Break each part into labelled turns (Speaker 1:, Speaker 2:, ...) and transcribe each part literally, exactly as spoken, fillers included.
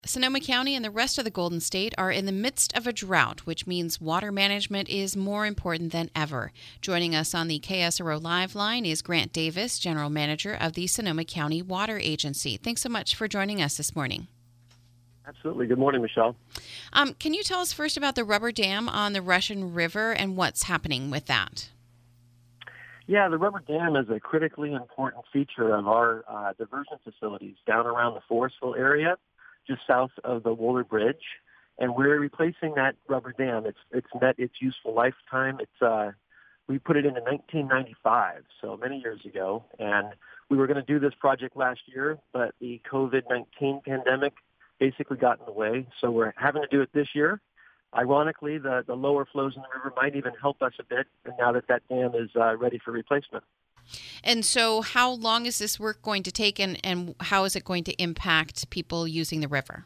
Speaker 1: Sonoma County and the rest of the Golden State are in the midst of a drought, which means water management is more important than ever. Joining us on the K S R O Live line is Grant Davis, General Manager of the Sonoma County Water Agency. Thanks so much for joining us this morning.
Speaker 2: Absolutely. Good morning, Michelle.
Speaker 1: Um, can you tell us first about the rubber dam on the Russian River and what's happening with that?
Speaker 2: Yeah, the rubber dam is a critically important feature of our uh, diversion facilities down around the Forestville area, just south of the Wohler Bridge, and we're replacing that rubber dam. It's it's met its useful lifetime. It's uh, we put it in in nineteen ninety-five, so many years ago, and we were going to do this project last year, but the COVID nineteen pandemic basically got in the way, so we're having to do it this year. Ironically, the, the lower flows in the river might even help us a bit, and now that that dam is uh, ready for replacement.
Speaker 1: And so how long is this work going to take, and, and how is it going to impact people using the river?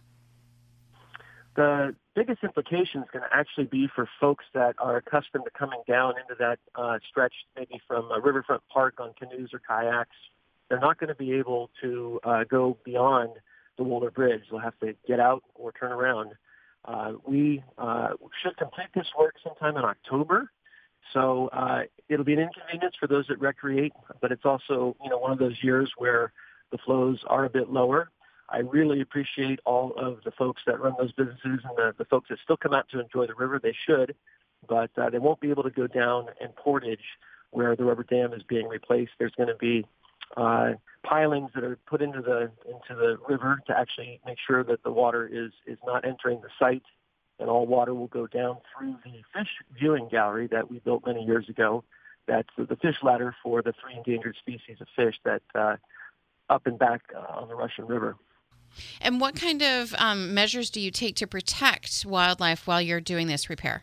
Speaker 2: The biggest implication is going to actually be for folks that are accustomed to coming down into that uh, stretch, maybe from a riverfront park on canoes or kayaks. They're not going to be able to uh, go beyond the Wohler Bridge. They'll have to get out or turn around. Uh, we uh, should complete this work sometime in October. So uh, it'll be an inconvenience for those that recreate, but it's also, you know, one of those years where the flows are a bit lower. I really appreciate all of the folks that run those businesses and the, the folks that still come out to enjoy the river. They should, but uh, they won't be able to go down in Portage where the rubber dam is being replaced. There's going to be uh, pilings that are put into the into the river to actually make sure that the water is is not entering the site, and all water will go down through the fish viewing gallery that we built many years ago. That's the fish ladder for the three endangered species of fish that uh, up and back uh, on the Russian River.
Speaker 1: And what kind of um, measures do you take to protect wildlife while you're doing this repair?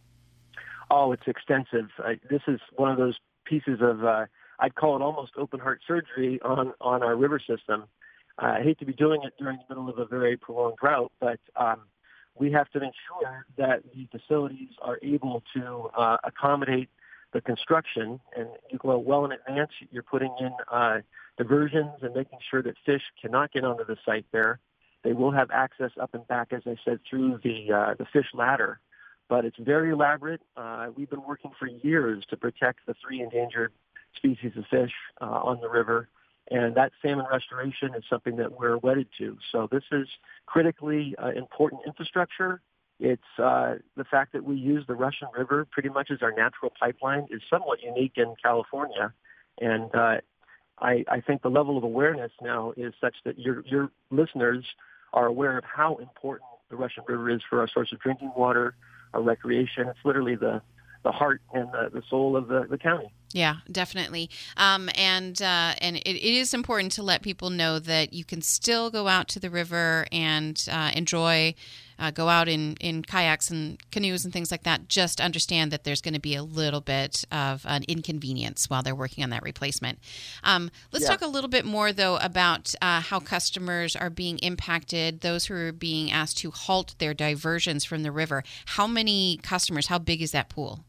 Speaker 2: Oh, it's extensive. Uh, this is one of those pieces of, uh, I'd call it almost open heart surgery on, on our river system. Uh, I hate to be doing it during the middle of a very prolonged drought, but um, we have to make sure that the facilities are able to uh, accommodate the construction, and you go well in advance. You're putting in uh, diversions and making sure that fish cannot get onto the site there. They will have access up and back, as I said, through the uh, the fish ladder. But it's very elaborate. Uh, we've been working for years to protect the three endangered species of fish uh, on the river, and that salmon restoration is something that we're wedded to. So this is critically uh, important infrastructure. It's uh, the fact that we use the Russian River pretty much as our natural pipeline is somewhat unique in California. And uh, I, I think the level of awareness now is such that your, your listeners are aware of how important the Russian River is for our source of drinking water, our recreation. It's literally the, the heart and the, the soul of the, the county.
Speaker 1: Yeah, definitely. Um, and uh, and it, it is important to let people know that you can still go out to the river and uh, enjoy, uh, go out in, in kayaks and canoes and things like that. Just understand that there's going to be a little bit of an inconvenience while they're working on that replacement. Um, let's
Speaker 2: yeah.
Speaker 1: talk a little bit more, though, about uh, how customers are being impacted, those who are being asked to halt their diversions from the river. How many customers, how big is that pool?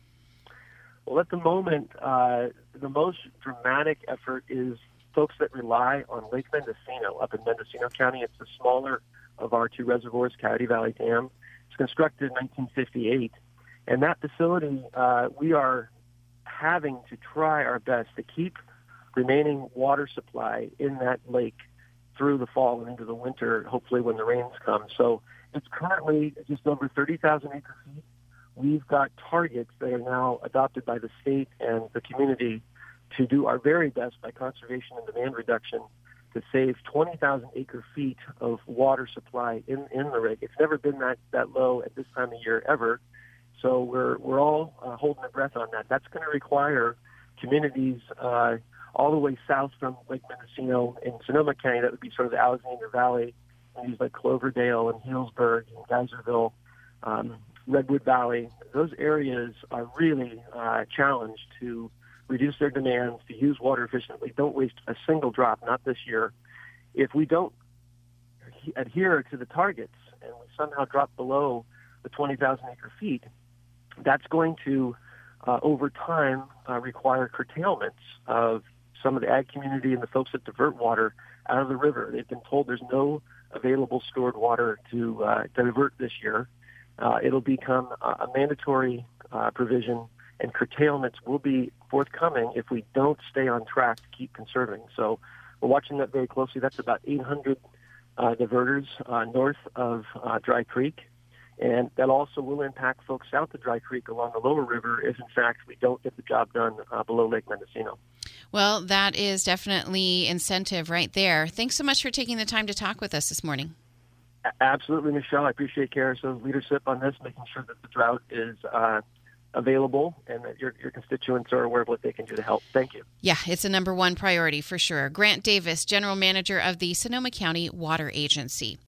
Speaker 2: Well, at the moment, uh, the most dramatic effort is folks that rely on Lake Mendocino up in Mendocino County. It's the smaller of our two reservoirs, Coyote Valley Dam. It's constructed in nineteen fifty-eight. And that facility, uh, we are having to try our best to keep remaining water supply in that lake through the fall and into the winter, hopefully when the rains come. So it's currently just over thirty thousand acre feet. We've got targets that are now adopted by the state and the community to do our very best by conservation and demand reduction to save twenty thousand acre feet of water supply in, in the lake. It's never been that, that low at this time of year ever. So we're we're all uh, holding our breath on that. That's going to require communities uh, all the way south from Lake Mendocino in Sonoma County. That would be sort of the Alexander Valley, communities like Cloverdale and Healdsburg and Geyserville, um, Redwood Valley. Those areas are really uh, challenged to reduce their demands, to use water efficiently. Don't waste a single drop, not this year. If we don't adhere to the targets and we somehow drop below the twenty thousand acre feet, that's going to, uh, over time, uh, require curtailments of some of the ag community and the folks that divert water out of the river. They've been told there's no available stored water to uh, divert this year. Uh, it'll become a, a mandatory uh, provision, and curtailments will be forthcoming if we don't stay on track to keep conserving. So we're watching that very closely. That's about eight hundred uh, diverters uh, north of uh, Dry Creek. And that also will impact folks south of Dry Creek along the lower river if, in fact, we don't get the job done uh, below Lake Mendocino.
Speaker 1: Well, that is definitely incentive right there. Thanks so much for taking the time to talk with us this morning.
Speaker 2: A- absolutely, Michelle. I appreciate Caraso's leadership on this, making sure that the drought is uh, available and that your, your constituents are aware of what they can do to help. Thank you.
Speaker 1: Yeah, it's a number one priority for sure. Grant Davis, General Manager of the Sonoma County Water Agency.